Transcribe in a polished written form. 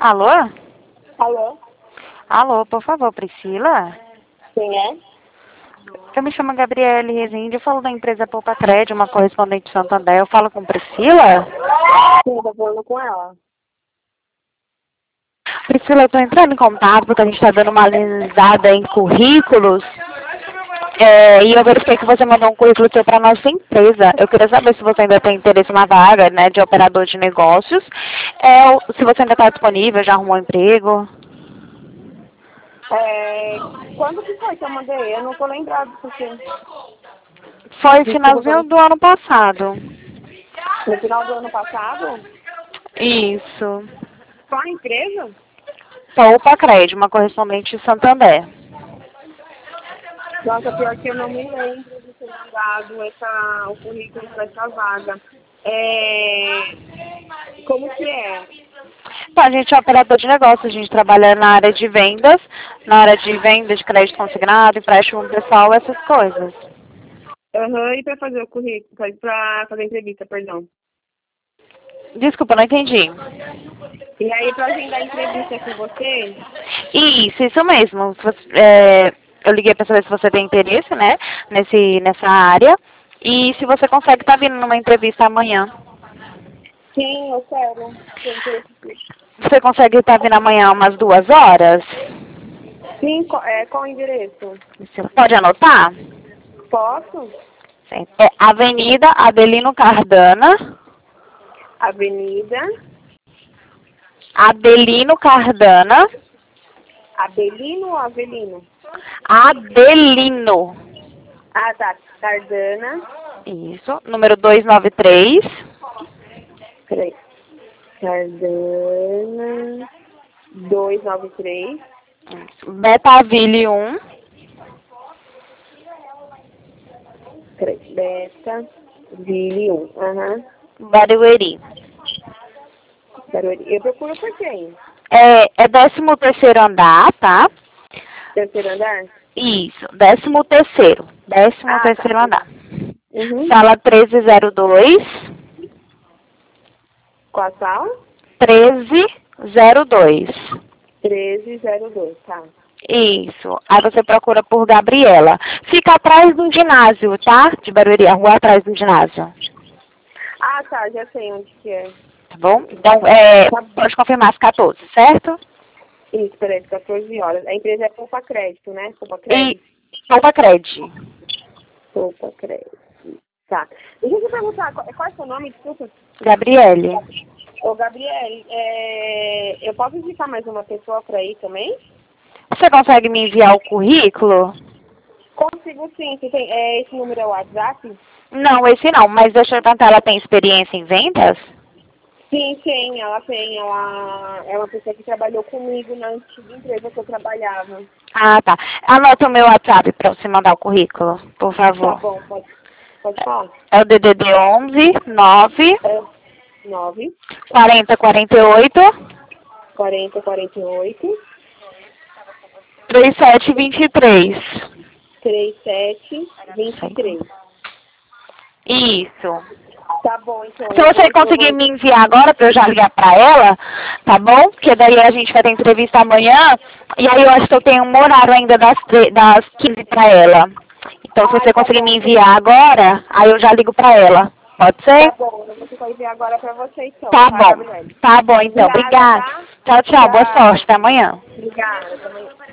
Alô? Alô? Alô, por favor, Priscila? Quem é? Eu me chamo Gabriele Rezende, eu falo da empresa Poupa Crédito, uma correspondente de Santander. Eu falo com Priscila? Sim, tô falando com ela. Priscila, eu tô entrando em contato porque a gente tá dando uma analisada em currículos. E eu verifiquei que você mandou um currículo seu para nossa empresa. Eu queria saber se você ainda tem interesse na vaga, né, de operador de negócios. Se você ainda está disponível, já arrumou um emprego. Quando que foi que eu mandei? Eu não tô lembrado, porque Foi desculpa, finalzinho do ano passado. no final do ano passado, Isso. qual a empresa? Poupa Crédito, uma correspondente de Santander. Nossa, pior que eu não me lembro de ter mandado o currículo para essa vaga. Como que é? Então, a gente é operador de negócios, a gente trabalha na área de vendas, de crédito consignado, empréstimo pessoal, essas coisas. E para fazer o currículo, para fazer a entrevista, perdão. Desculpa, não entendi. E aí, para agendar a entrevista com você, Isso mesmo. Eu liguei para saber se você tem interesse, né, nessa área. E se você consegue estar vindo numa entrevista amanhã. sim, eu quero. Você consegue estar vindo amanhã umas 2 horas? Sim, qual o endereço? Você pode anotar? Posso? Sim. É Avenida Adelino Cardana. Avenida Adelino Cardana. Abelino ou Avelino? Adelino. Ah, tá. Cardana. Isso. Número 293. Peraí. Cardana 293. Betaville 1. Peraí. Beta Ville 1. Barueri. Barueri. Eu procuro por quem? É 13º andar, tá? Terceiro andar? Isso, 13º. Décimo Ah, tá. terceiro andar. Uhum. Sala 1302. Qual a sala? 1302. 1302, tá. Isso. Aí você procura por Gabriela. Fica atrás do ginásio, tá? De Barueri, a rua atrás do ginásio. Ah, tá. Já sei onde que é. Tá bom? Então, pode confirmar às 14, certo? Isso, peraí, 14 horas. A empresa é Poupa Crédito, né? Poupa Crédito. E Poupa Crédito. Poupa Crédito. Tá. Deixa eu te perguntar, qual é o seu nome? Desculpa. Gabriele. Ô, Gabriele, eu posso indicar mais uma pessoa para ir também? Você consegue me enviar o currículo? Consigo sim. Você tem, esse número é o WhatsApp? Não, esse não, mas deixa eu perguntar, ela tem experiência em vendas? Sim, tem. Ela tem. Ela é uma pessoa que trabalhou comigo na antiga empresa que eu trabalhava. Ah, tá. Anota o meu WhatsApp para você mandar o currículo, por Tá favor. bom, pode falar. É o DDD 11 9 9 40 48 40 48 37 23. 37 23. Isso. Tá bom, então. Se você conseguir me enviar agora para eu já ligar para ela, tá bom? Porque daí a gente vai ter entrevista amanhã. E aí eu acho que eu tenho um horário ainda das 15 para ela. Então se você Tá conseguir bom, me enviar agora, aí eu já ligo para ela. Pode ser? tá bom. Eu vou tentar enviar agora pra você, então, Tá tá, bom. Gabriele? Tá bom De então. nada, Obrigada. tá? Tchau, tchau. Boa Tchau. sorte. Até amanhã. Obrigada. Também.